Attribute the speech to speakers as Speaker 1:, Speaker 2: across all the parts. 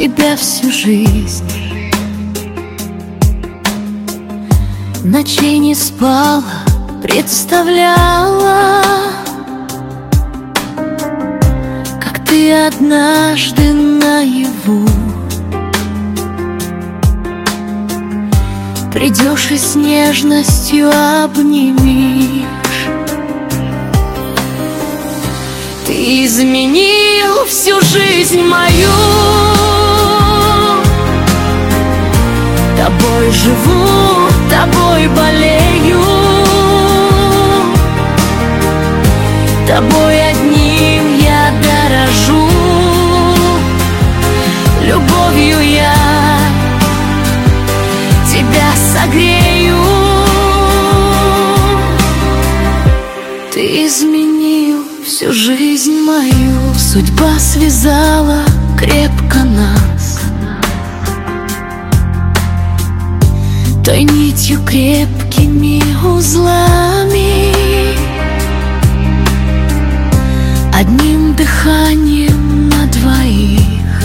Speaker 1: тебя всю жизнь. Ночей не спала, представляла, как ты однажды наяву придешь и с нежностью обнимешь. Ты изменил всю жизнь мою, тобой живу, тобой болею, тобой одним я дорожу. Любовью я тебя согрею. Ты изменил всю жизнь мою. Судьба связала крепко нас той нитью крепкими узлами, одним дыханием на двоих,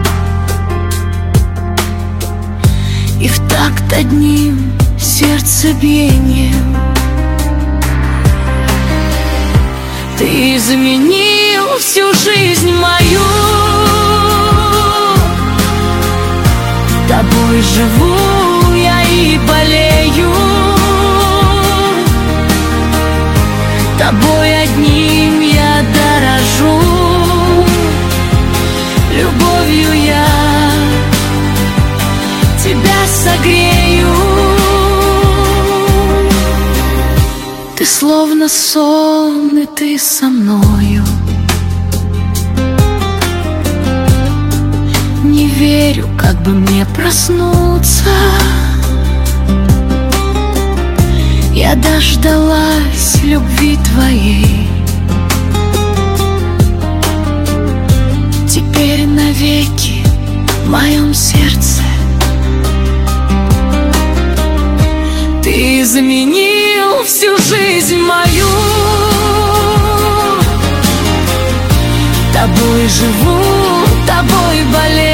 Speaker 1: и в такт одним сердцебиением. Ты изменил всю жизнь мою, тобой живу я и болею, тобой одним я дорожу. Любовью я тебя согрею. Ты словно сон, и ты со мною. Не верю, как бы мне проснуться. Я дождалась любви твоей. Теперь навеки в моем сердце ты изменил всю жизнь мою. Тобой живу, тобой болею,